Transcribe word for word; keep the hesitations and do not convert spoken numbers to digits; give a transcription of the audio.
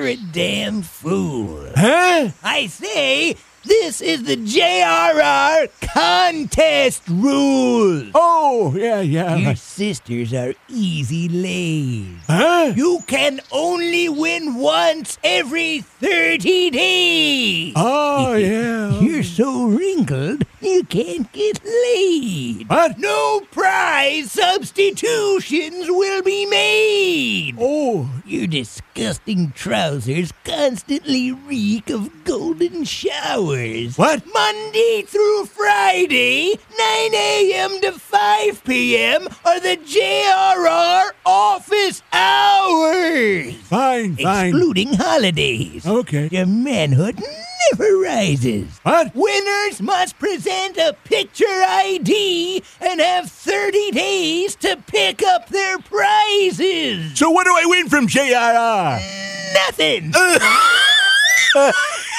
you're a damn fool. Huh? I say, this is the J R R contest rules. Oh, yeah, yeah. Your sisters are easy lays. Huh? You can only win once every thirty days. Oh, yeah. You're so wrinkled, you can't get laid. What? No prize substitutions will be made. Oh, Your disgusting trousers constantly reek of golden showers. What? Monday through Friday, nine a.m. to five p.m. are the J R R office hours. fine, fine. Excluding holidays. Okay. Your manhood never rises. What? Winners must present a picture I D and have thirty days to pick up their prizes. So what do I win from J R R? Nothing.